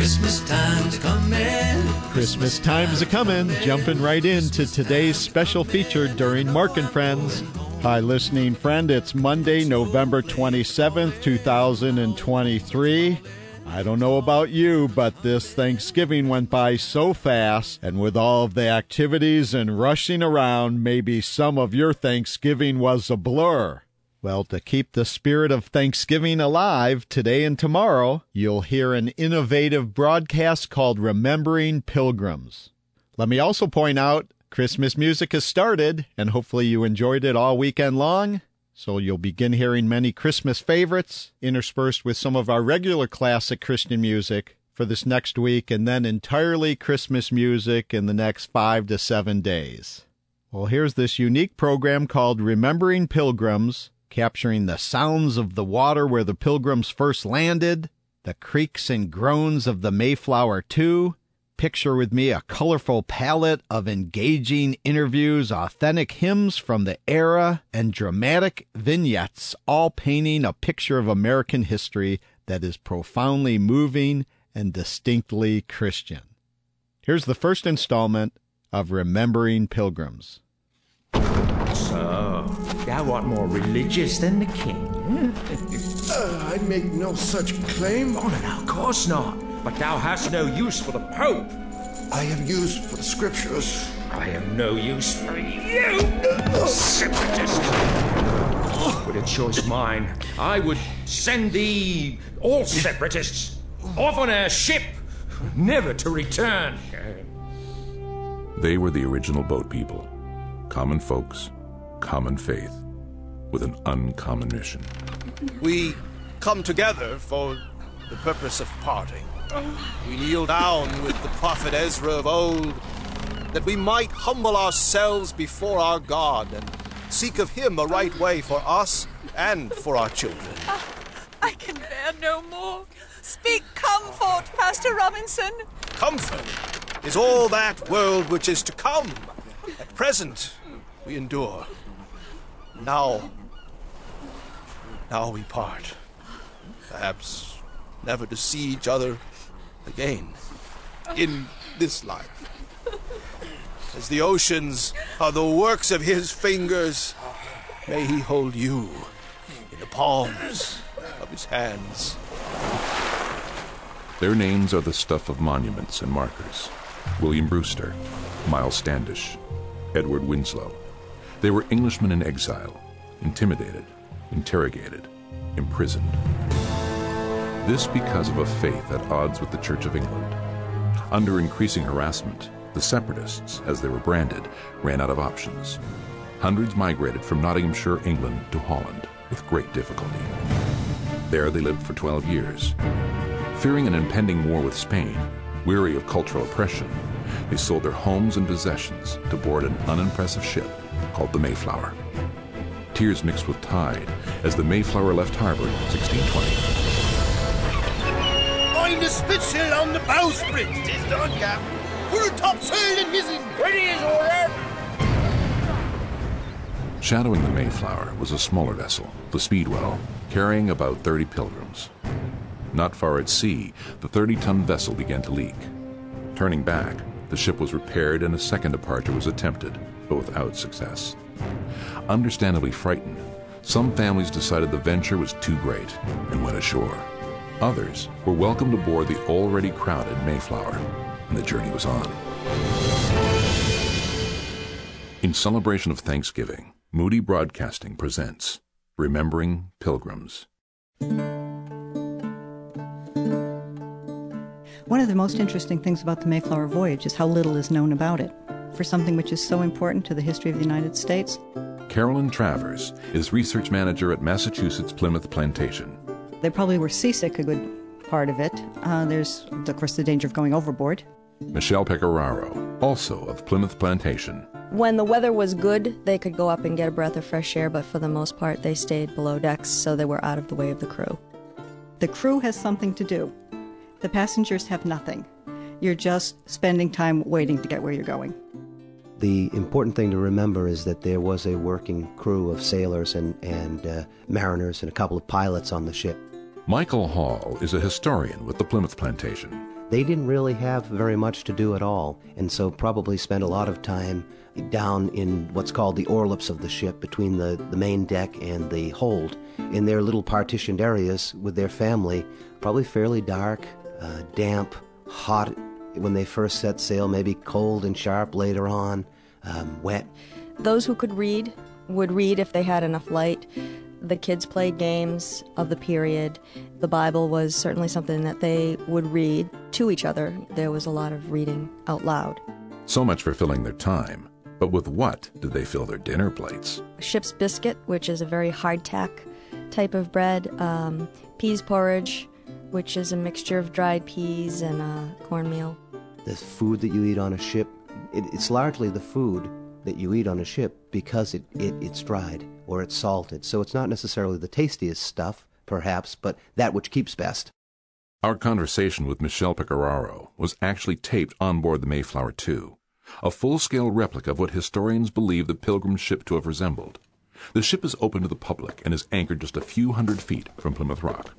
Christmas time's a-comin'. Christmas time's a-comin'. Jumping right into today's special feature during Mark and Friends. Hi, listening friend. It's Monday, November 27th, 2023. I don't know about you, but this Thanksgiving went by so fast, and with all of the activities and rushing around, maybe some of your Thanksgiving was a blur. Well, to keep the spirit of Thanksgiving alive today and tomorrow, you'll hear an innovative broadcast called Remembering Pilgrims. Let me also point out, Christmas music has started, and hopefully you enjoyed it all weekend long. So you'll begin hearing many Christmas favorites interspersed with some of our regular classic Christian music for this next week, and then entirely Christmas music in the next 5 to 7 days. Well, here's this unique program called Remembering Pilgrims, capturing the sounds of the water where the Pilgrims first landed, the creaks and groans of the Mayflower II. Picture with me a colorful palette of engaging interviews, authentic hymns from the era, and dramatic vignettes, all painting a picture of American history that is profoundly moving and distinctly Christian. Here's the first installment of Remembering Pilgrims. So, thou art more religious than the king. I make no such claim. Oh, no, of course not. But thou hast no use for the Pope. I have use for the Scriptures. I have no use for you, separatist. With a choice mine, I would send thee, all separatists, off on a ship, never to return. They were the original boat people, common folks, common faith, with an uncommon mission. We come together for the purpose of parting. We kneel down with the prophet Ezra of old, that we might humble ourselves before our God and seek of him a right way for us and for our children. I can bear no more. Speak comfort, Pastor Robinson. Comfort is all that world which is to come. At present, we endure. Now we part. Perhaps never to see each other again in this life. As the oceans are the works of his fingers, may he hold you in the palms of his hands. Their names are the stuff of monuments and markers. William Brewster, Miles Standish, Edward Winslow. They were Englishmen in exile, intimidated, interrogated, imprisoned. This because of a faith at odds with the Church of England. Under increasing harassment, the separatists, as they were branded, ran out of options. Hundreds migrated from Nottinghamshire, England, to Holland with great difficulty. There they lived for 12 years. Fearing an impending war with Spain, weary of cultural oppression, they sold their homes and possessions to board an unimpressive ship called the Mayflower. Tears mixed with tide as the Mayflower left harbor in 1620. Mind the spitsail on the bowsprit. 'Tis done, Cap. Full topsail and mizzen. Ready as ordered. Shadowing the Mayflower was a smaller vessel, the Speedwell, carrying about 30 pilgrims. Not far at sea, the 30-ton vessel began to leak. Turning back, the ship was repaired and a second departure was attempted, but without success. Understandably frightened, some families decided the venture was too great and went ashore. Others were welcomed aboard the already crowded Mayflower, and the journey was on. In celebration of Thanksgiving, Moody Broadcasting presents Remembering Pilgrims. One of the most interesting things about the Mayflower voyage is how little is known about it. For something which is so important to the history of the United States. Carolyn Travers is research manager at Massachusetts Plymouth Plantation. They probably were seasick a good part of it. There's, of course, the danger of going overboard. Michelle Pecoraro, also of Plymouth Plantation. When the weather was good, they could go up and get a breath of fresh air, but for the most part, they stayed below decks, so they were out of the way of the crew. The crew has something to do. The passengers have nothing. You're just spending time waiting to get where you're going. The important thing to remember is that there was a working crew of sailors and mariners and a couple of pilots on the ship. Michael Hall is a historian with the Plymouth Plantation. They didn't really have very much to do at all, and so probably spent a lot of time down in what's called the orlips of the ship, between the main deck and the hold, in their little partitioned areas with their family, probably fairly dark, damp, hot when they first set sail, maybe cold and sharp later on, wet. Those who could read would read if they had enough light. The kids played games of the period. The Bible was certainly something that they would read to each other. There was a lot of reading out loud. So much for filling their time. But with what did they fill their dinner plates? Ship's biscuit, which is a very hardtack type of bread. Peas porridge, which is a mixture of dried peas and cornmeal. The food that you eat on a ship, it's largely the food that you eat on a ship because it's dried or it's salted. So it's not necessarily the tastiest stuff, perhaps, but that which keeps best. Our conversation with Michelle Pecoraro was actually taped on board the Mayflower II, a full-scale replica of what historians believe the Pilgrim ship to have resembled. The ship is open to the public and is anchored just a few hundred feet from Plymouth Rock.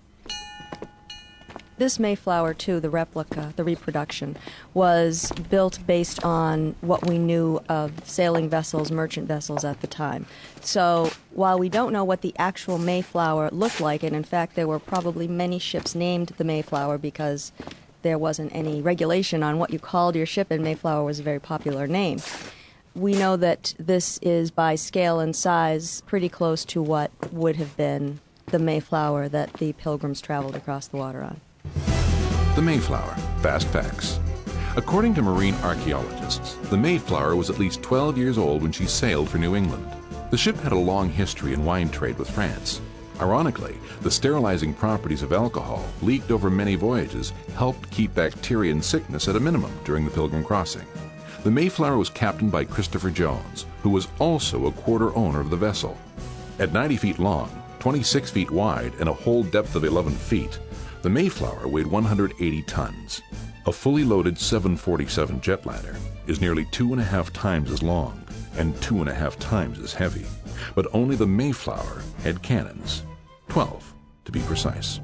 This Mayflower II, the replica, the reproduction, was built based on what we knew of sailing vessels, merchant vessels at the time. So while we don't know what the actual Mayflower looked like, and in fact there were probably many ships named the Mayflower because there wasn't any regulation on what you called your ship, and Mayflower was a very popular name, we know that this is by scale and size pretty close to what would have been the Mayflower that the Pilgrims traveled across the water on. The Mayflower, Fast Facts. According to marine archaeologists, the Mayflower was at least 12 years old when she sailed for New England. The ship had a long history in wine trade with France. Ironically, the sterilizing properties of alcohol, leaked over many voyages, helped keep bacteria and sickness at a minimum during the Pilgrim crossing. The Mayflower was captained by Christopher Jones, who was also a quarter owner of the vessel. At 90 feet long, 26 feet wide, and a hold depth of 11 feet, the Mayflower weighed 180 tons. A fully loaded 747 jetliner is nearly 2.5 times as long and 2.5 times as heavy. But only the Mayflower had cannons, 12 to be precise.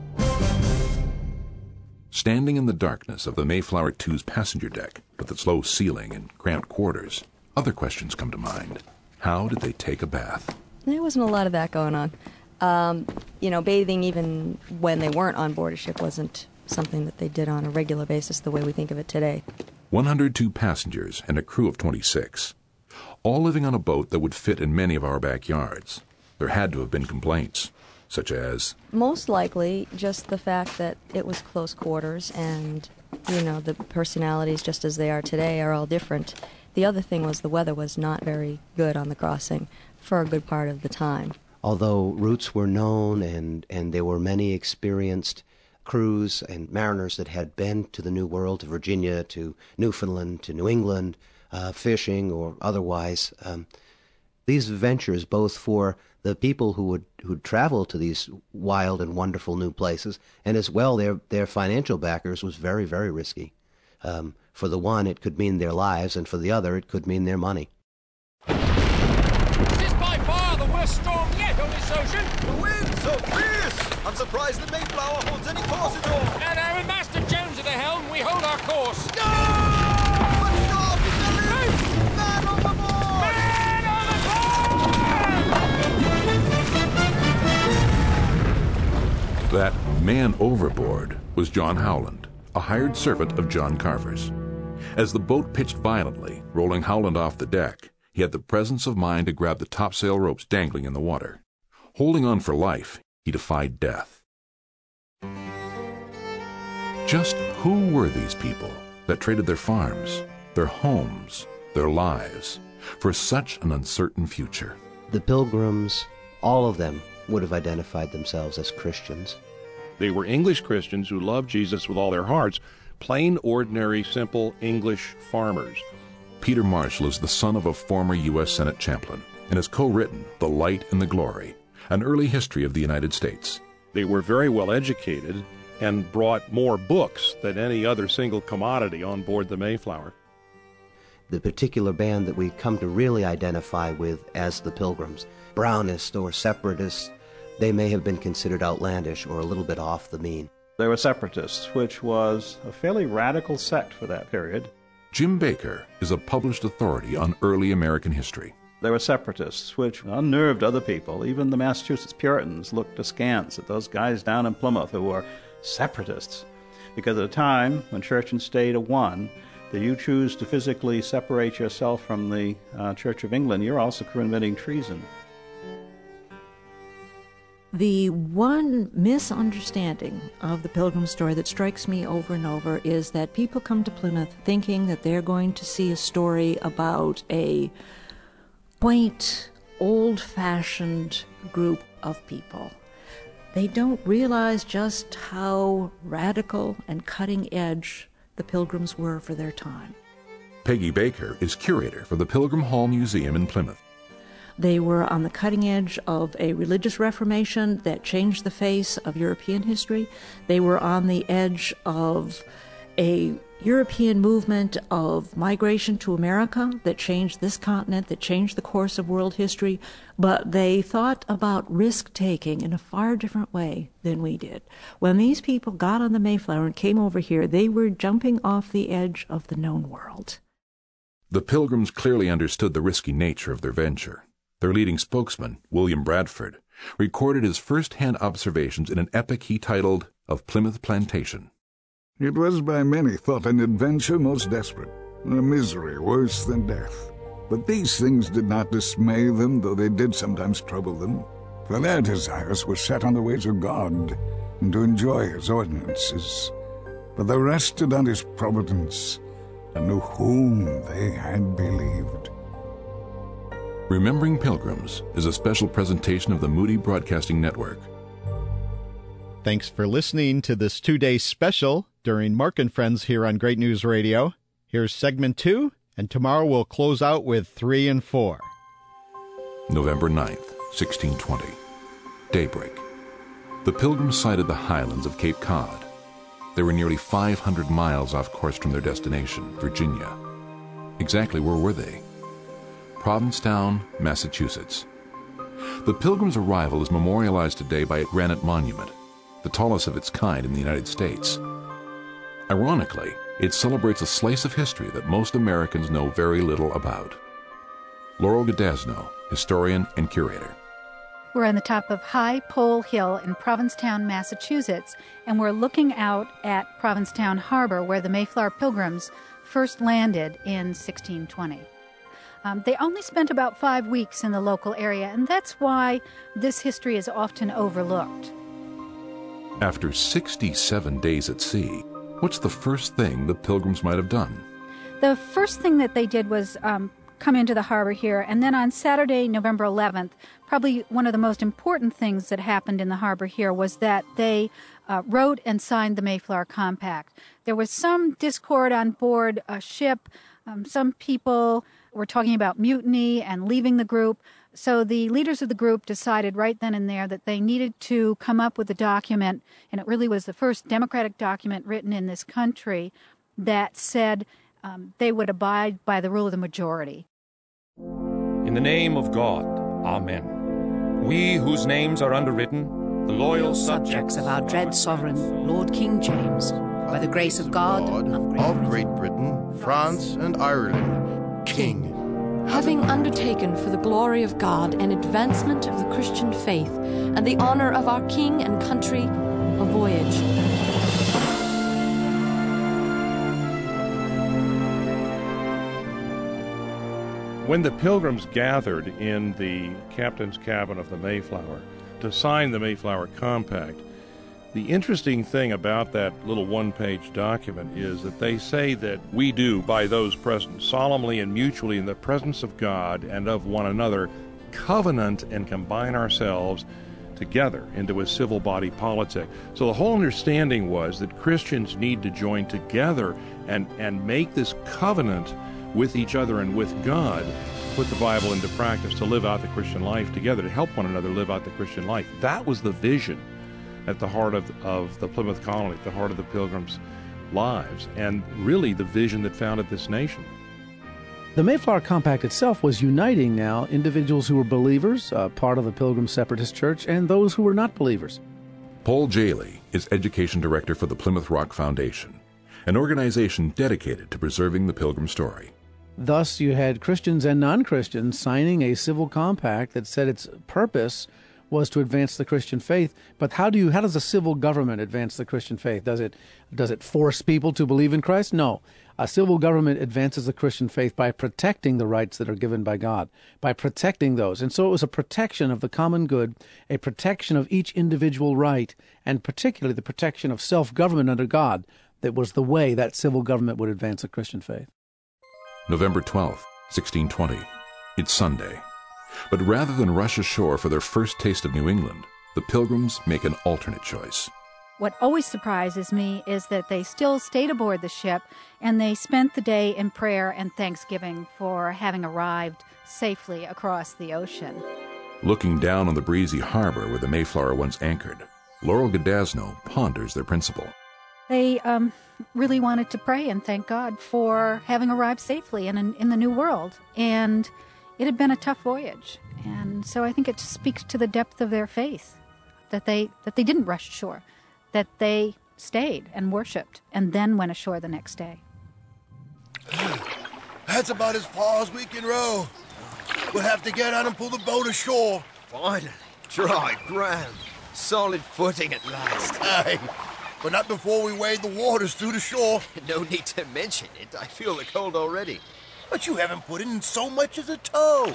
Standing in the darkness of the Mayflower II's passenger deck, with its low ceiling and cramped quarters, other questions come to mind. How did they take a bath? There wasn't a lot of that going on. Bathing even when they weren't on board a ship wasn't something that they did on a regular basis the way we think of it today. 102 passengers and a crew of 26, all living on a boat that would fit in many of our backyards. There had to have been complaints, such as... Most likely just the fact that it was close quarters and, the personalities just as they are today are all different. The other thing was the weather was not very good on the crossing for a good part of the time. Although routes were known and there were many experienced crews and mariners that had been to the New World, to Virginia, to Newfoundland, to New England, fishing or otherwise, these ventures, both for the people who'd travel to these wild and wonderful new places, and as well their financial backers, was very, very risky. For the one, it could mean their lives, and for the other, it could mean their money. Storm yet on this ocean. The wind's so fierce. I'm surprised the Mayflower holds any course at all. And with Master Jones at the helm, we hold our course. No! But no, it's man overboard! Man overboard! That man overboard was John Howland, a hired servant of John Carver's. As the boat pitched violently, rolling Howland off the deck, he had the presence of mind to grab the topsail ropes dangling in the water. Holding on for life, he defied death. Just who were these people that traded their farms, their homes, their lives, for such an uncertain future? The Pilgrims, all of them, would have identified themselves as Christians. They were English Christians who loved Jesus with all their hearts, plain, ordinary, simple English farmers. Peter Marshall is the son of a former U.S. Senate chaplain and has co-written The Light and the Glory, an early history of the United States. They were very well educated and brought more books than any other single commodity on board the Mayflower. The particular band that we come to really identify with as the Pilgrims, Brownist or Separatist, they may have been considered outlandish or a little bit off the mean. There were separatists, which was a fairly radical sect for that period. Jim Baker is a published authority on early American history. There were separatists, which unnerved other people. Even the Massachusetts Puritans looked askance at those guys down in Plymouth who were separatists. Because at a time when church and state are one, that you choose to physically separate yourself from the Church of England, you're also committing treason. The one misunderstanding of the Pilgrim story that strikes me over and over is that people come to Plymouth thinking that they're going to see a story about a quaint, old-fashioned group of people. They don't realize just how radical and cutting-edge the Pilgrims were for their time. Peggy Baker is curator for the Pilgrim Hall Museum in Plymouth. They were on the cutting edge of a religious reformation that changed the face of European history. They were on the edge of a European movement of migration to America that changed this continent, that changed the course of world history, but they thought about risk-taking in a far different way than we did. When these people got on the Mayflower and came over here, they were jumping off the edge of the known world. The Pilgrims clearly understood the risky nature of their venture. Their leading spokesman, William Bradford, recorded his first-hand observations in an epic he titled Of Plymouth Plantation. It was by many thought an adventure most desperate, a misery worse than death. But these things did not dismay them, though they did sometimes trouble them. For their desires were set on the ways of God, and to enjoy his ordinances. But they rested on his providence, and knew whom they had believed. Remembering Pilgrims is a special presentation of the Moody Broadcasting Network. Thanks for listening to this 2-day special during Mark and Friends here on Great News Radio. Here's segment 2, and tomorrow we'll close out with 3 and 4. November 9th, 1620. Daybreak. The Pilgrims sighted the highlands of Cape Cod. They were nearly 500 miles off course from their destination, Virginia. Exactly where were they? Provincetown, Massachusetts. The Pilgrims' arrival is memorialized today by a granite monument, the tallest of its kind in the United States. Ironically, it celebrates a slice of history that most Americans know very little about. Laurel Godasno, historian and curator. We're on the top of High Pole Hill in Provincetown, Massachusetts, and we're looking out at Provincetown Harbor, where the Mayflower Pilgrims first landed in 1620. They only spent about 5 weeks in the local area, and that's why this history is often overlooked. After 67 days at sea, what's the first thing the Pilgrims might have done? The first thing that they did was come into the harbor here, and then on Saturday, November 11th, probably one of the most important things that happened in the harbor here was that they wrote and signed the Mayflower Compact. There was some discord on board a ship. Some people were talking about mutiny and leaving the group. So the leaders of the group decided right then and there that they needed to come up with a document, and it really was the first democratic document written in this country that said they would abide by the rule of the majority. In the name of God, Amen. We whose names are underwritten, the loyal subjects of our dread sovereign, Lord King James, by the grace of God of Great Britain, France, and Ireland, King. Having undertaken for the glory of God and advancement of the Christian faith and the honor of our king and country, a voyage. When the Pilgrims gathered in the captain's cabin of the Mayflower to sign the Mayflower Compact, the interesting thing about that little one-page document is that they say that we do, by those present, solemnly and mutually in the presence of God and of one another, covenant and combine ourselves together into a civil body politic. So the whole understanding was that Christians need to join together and make this covenant with each other and with God, put the Bible into practice to live out the Christian life together, to help one another live out the Christian life. That was the vision at the heart of the Plymouth Colony, at the heart of the Pilgrims' lives, and really the vision that founded this nation. The Mayflower Compact itself was uniting now individuals who were believers, part of the Pilgrim Separatist Church, and those who were not believers. Paul Jaley is Education Director for the Plymouth Rock Foundation, an organization dedicated to preserving the Pilgrim story. Thus, you had Christians and non-Christians signing a civil compact that said its purpose was to advance the Christian faith. But how does a civil government advance the Christian faith? Does it force people to believe in Christ? No. A civil government advances the Christian faith by protecting the rights that are given by God, by protecting those. And so it was a protection of the common good, a protection of each individual right, and particularly the protection of self-government under God that was the way that civil government would advance the Christian faith. November 12th, 1620. It's Sunday. But rather than rush ashore for their first taste of New England, the Pilgrims make an alternate choice. What always surprises me is that they still stayed aboard the ship and they spent the day in prayer and thanksgiving for having arrived safely across the ocean. Looking down on the breezy harbor where the Mayflower once anchored, Laurel Godasno ponders their principle. They really wanted to pray and thank God for having arrived safely in the New World. And it had been a tough voyage. And so I think it speaks to the depth of their faith, that they didn't rush ashore, that they stayed and worshipped and then went ashore the next day. That's about as far as we can row. We'll have to get out and pull the boat ashore. Finally, dry ground. Solid footing at last. Aye, but not before we wade the waters through the shore. No need to mention it. I feel the cold already. But you haven't put in so much as a toe.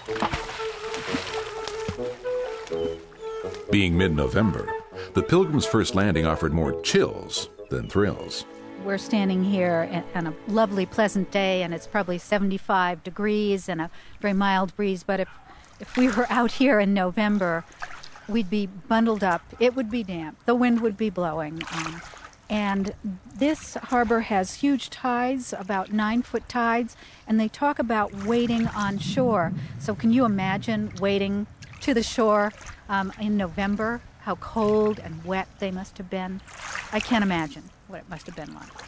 Being mid-November, the Pilgrims' first landing offered more chills than thrills. We're standing here on a lovely, pleasant day, and it's probably 75 degrees and a very mild breeze. But if we were out here in November, we'd be bundled up. It would be damp. The wind would be blowing. And this harbor has huge tides, about 9-foot tides, and they talk about wading on shore. So can you imagine wading to the shore in November? How cold and wet they must have been. I can't imagine what it must have been like.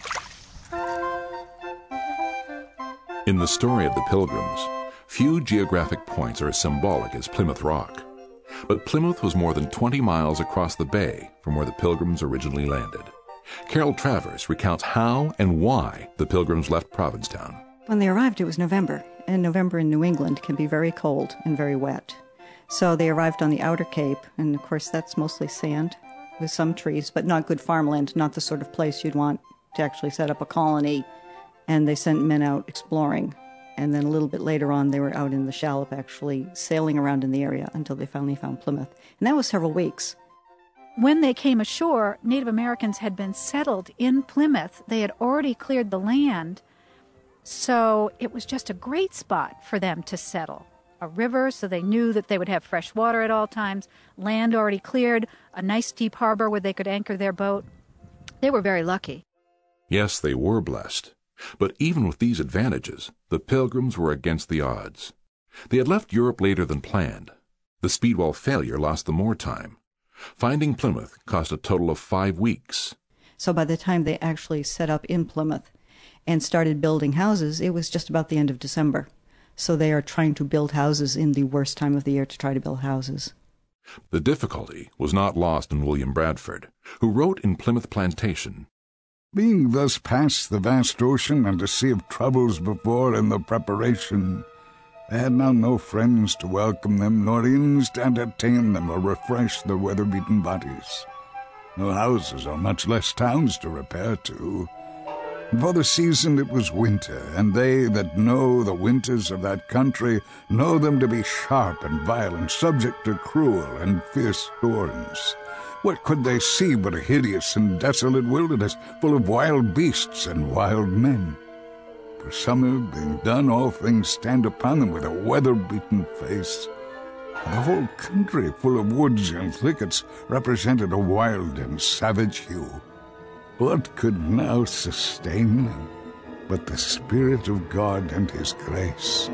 In the story of the Pilgrims, few geographic points are as symbolic as Plymouth Rock. But Plymouth was more than 20 miles across the bay from where the Pilgrims originally landed. Carol Travers recounts how and why the Pilgrims left Provincetown. When they arrived, it was November, and November in New England can be very cold and very wet. So they arrived on the outer cape, and of course that's mostly sand with some trees, but not good farmland, not the sort of place you'd want to actually set up a colony. And they sent men out exploring. And then a little bit later on, they were out in the shallop actually sailing around in the area until they finally found Plymouth. And that was several weeks. When they came ashore, Native Americans had been settled in Plymouth. They had already cleared the land, so it was just a great spot for them to settle. A river, so they knew that they would have fresh water at all times, land already cleared, a nice deep harbor where they could anchor their boat. They were very lucky. Yes, they were blessed. But even with these advantages, the Pilgrims were against the odds. They had left Europe later than planned. The Speedwell failure lost them more time. Finding Plymouth cost a total of 5 weeks. So by the time they actually set up in Plymouth and started building houses, it was just about the end of December. So they are trying to build houses in the worst time of the year to try to build houses. The difficulty was not lost on William Bradford, who wrote in Plymouth Plantation, Being thus past the vast ocean and a sea of troubles before in the preparation, they had now no friends to welcome them, nor inns to entertain them or refresh their weather-beaten bodies. No houses, or much less towns to repair to. And for the season it was winter, and they that know the winters of that country know them to be sharp and violent, subject to cruel and fierce storms. What could they see but a hideous and desolate wilderness, full of wild beasts and wild men? For summer being done, all things stand upon them with a weather-beaten face. The whole country, full of woods and thickets, represented a wild and savage hue. What could now sustain them but the Spirit of God and His grace?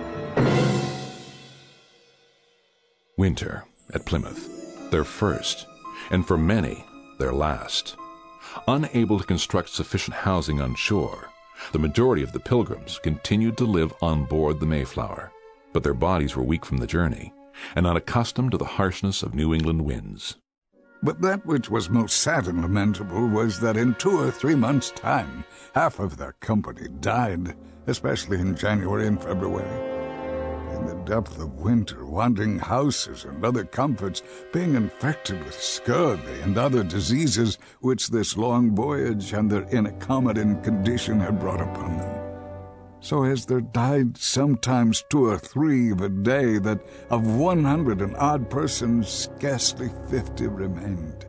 Winter at Plymouth, their first, and for many, their last. Unable to construct sufficient housing on shore, The majority of the Pilgrims continued to live on board the Mayflower, but their bodies were weak from the journey and unaccustomed to the harshness of New England winds. But that which was most sad and lamentable was that in 2 or 3 months' time, half of their company died, especially in January and February. In the depth of winter, wanting houses and other comforts, being infected with scurvy and other diseases which this long voyage and their inaccommodating condition had brought upon them. So as there died sometimes 2 or 3 of a day, that of 100 and odd persons scarcely 50 remained.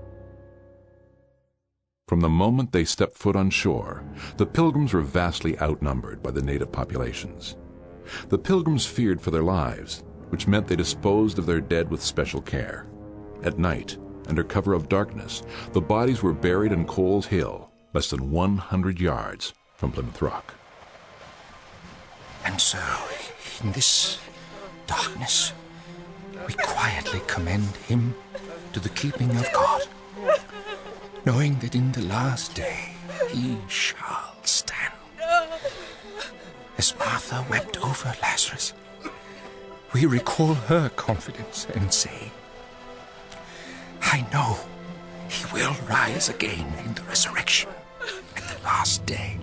From the moment they stepped foot on shore, the Pilgrims were vastly outnumbered by the native populations. The Pilgrims feared for their lives, which meant they disposed of their dead with special care. At night, under cover of darkness, the bodies were buried in Coles Hill, less than 100 yards from Plymouth Rock. And so, in this darkness, we quietly commend him to the keeping of God, knowing that in the last day he shall stand. As Martha wept over Lazarus, we recall her confidence and say, I know he will rise again in the resurrection at the last day.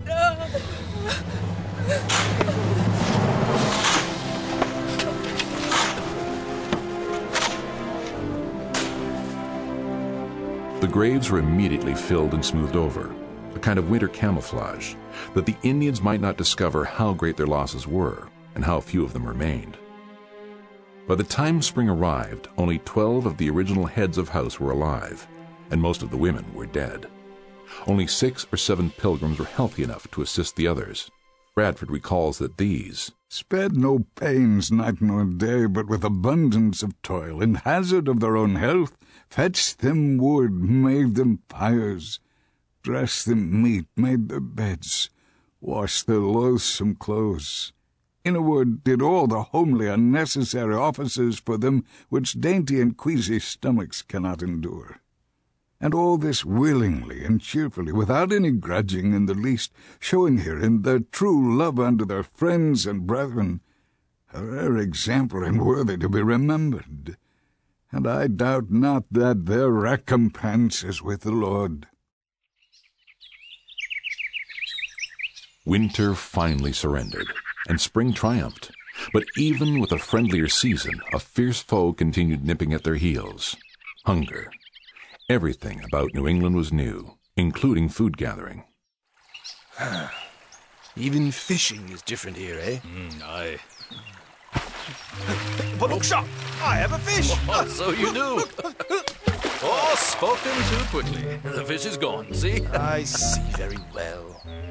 The graves were immediately filled and smoothed over, a kind of winter camouflage, that the Indians might not discover how great their losses were and how few of them remained. By the time spring arrived, only 12 of the original heads of house were alive, and most of the women were dead. Only 6 or 7 Pilgrims were healthy enough to assist the others. Bradford recalls that these spared no pains night nor day, but with abundance of toil, in hazard of their own health, fetched them wood, made them fires, dressed them meat, made their beds, washed their loathsome clothes. In a word, did all the homely unnecessary offices for them which dainty and queasy stomachs cannot endure. And all this willingly and cheerfully, without any grudging in the least, showing herein their true love unto their friends and brethren, a rare example and worthy to be remembered. And I doubt not that their recompense is with the Lord. Winter finally surrendered, and spring triumphed. But even with a friendlier season, a fierce foe continued nipping at their heels: hunger. Everything about New England was new, including food gathering. Even fishing is different here, eh? Aye. But look, sharp! I have a fish! Oh, so you do. Oh, spoken too quickly. The fish is gone, see? I see very well.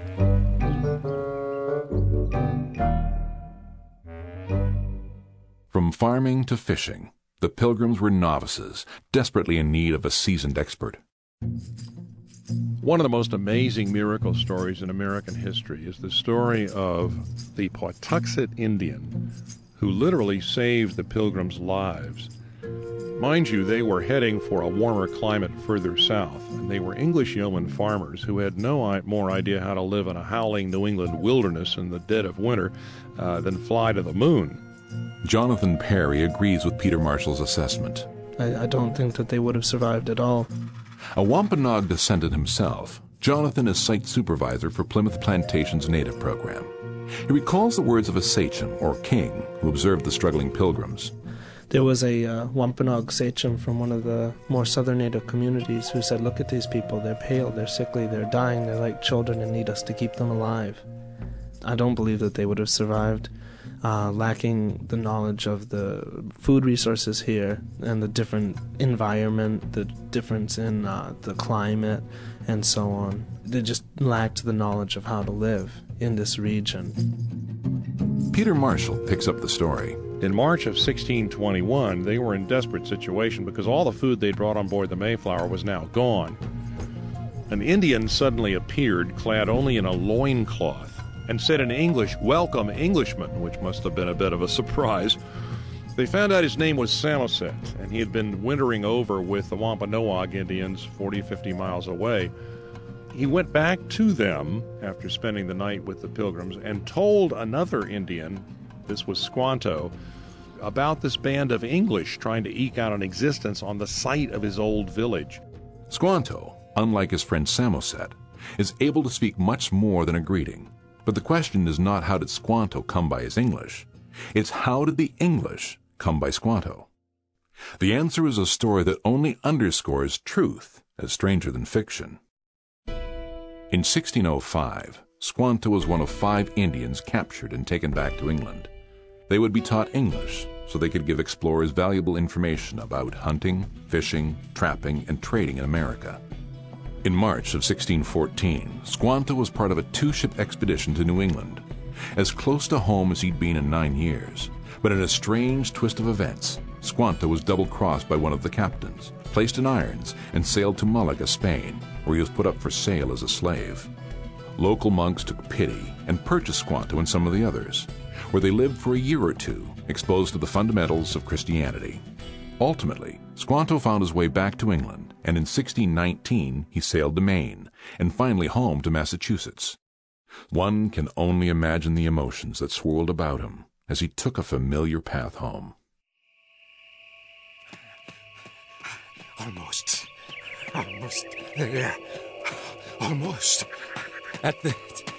From farming to fishing, the Pilgrims were novices, desperately in need of a seasoned expert. One of the most amazing miracle stories in American history is the story of the Pawtuxet Indian who literally saved the Pilgrims' lives. Mind you, they were heading for a warmer climate further south, and they were English yeoman farmers who had no more idea how to live in a howling New England wilderness in the dead of winter than fly to the moon. Jonathan Perry agrees with Peter Marshall's assessment. I don't think that they would have survived at all. A Wampanoag descendant himself, Jonathan is site supervisor for Plymouth Plantation's native program. He recalls the words of a sachem, or king, who observed the struggling Pilgrims. There was a Wampanoag sachem from one of the more southern native communities who said, look at these people, they're pale, they're sickly, they're dying, they're like children and need us to keep them alive. I don't believe that they would have survived. Lacking the knowledge of the food resources here and the different environment, the difference in the climate, and so on. They just lacked the knowledge of how to live in this region. Peter Marshall picks up the story. In March of 1621, they were in desperate situation because all the food they'd brought on board the Mayflower was now gone. An Indian suddenly appeared, clad only in a loincloth, and said in English, "Welcome, Englishmen," which must have been a bit of a surprise. They found out his name was Samoset, and he had been wintering over with the Wampanoag Indians 40-50 miles away. He went back to them after spending the night with the Pilgrims and told another Indian, this was Squanto, about this band of English trying to eke out an existence on the site of his old village. Squanto, unlike his friend Samoset, is able to speak much more than a greeting. But the question is not how did Squanto come by his English, it's how did the English come by Squanto? The answer is a story that only underscores truth as stranger than fiction. In 1605, Squanto was one of 5 Indians captured and taken back to England. They would be taught English so they could give explorers valuable information about hunting, fishing, trapping, and trading in America. In March of 1614, Squanto was part of a 2-ship expedition to New England, as close to home as he'd been in 9 years. But in a strange twist of events, Squanto was double-crossed by one of the captains, placed in irons, and sailed to Malaga, Spain, where he was put up for sale as a slave. Local monks took pity and purchased Squanto and some of the others, where they lived for a year or 2, exposed to the fundamentals of Christianity. Ultimately, Squanto found his way back to England, and in 1619 he sailed to Maine, and finally home to Massachusetts. One can only imagine the emotions that swirled about him as he took a familiar path home. Almost there. Almost at the...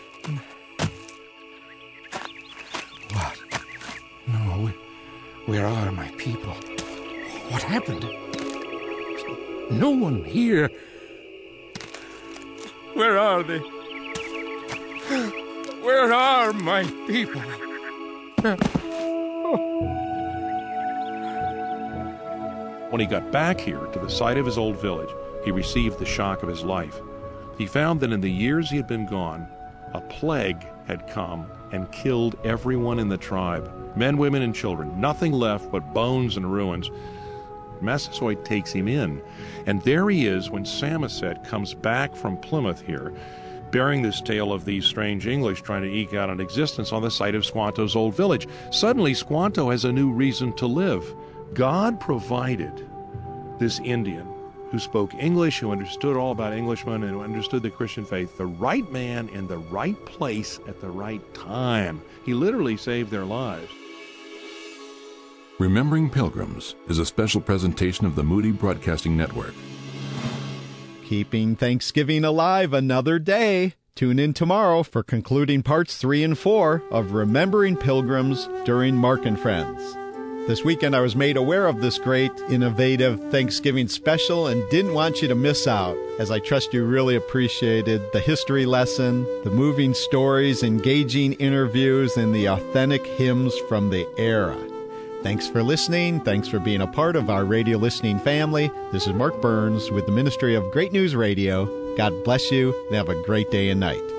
What? No, where are my people? What happened? No one here. Where are they? Where are my people? When he got back here to the site of his old village, he received the shock of his life. He found that in the years he had been gone, a plague had come and killed everyone in the tribe, men, women, and children, nothing left but bones and ruins. Massasoit takes him in, and there he is when Samoset comes back from Plymouth here, bearing this tale of these strange English trying to eke out an existence on the site of Squanto's old village. Suddenly, Squanto has a new reason to live. God provided this Indian who spoke English, who understood all about Englishmen, and who understood the Christian faith, the right man in the right place at the right time. He literally saved their lives. Remembering Pilgrims is a special presentation of the Moody Broadcasting Network. Keeping Thanksgiving alive another day. Tune in tomorrow for concluding parts 3 and 4 of Remembering Pilgrims during Mark and Friends. This weekend I was made aware of this great, innovative Thanksgiving special and didn't want you to miss out, as I trust you really appreciated the history lesson, the moving stories, engaging interviews, and the authentic hymns from the era. Thanks for listening. Thanks for being a part of our radio listening family. This is Mark Burns with the Ministry of Great News Radio. God bless you and have a great day and night.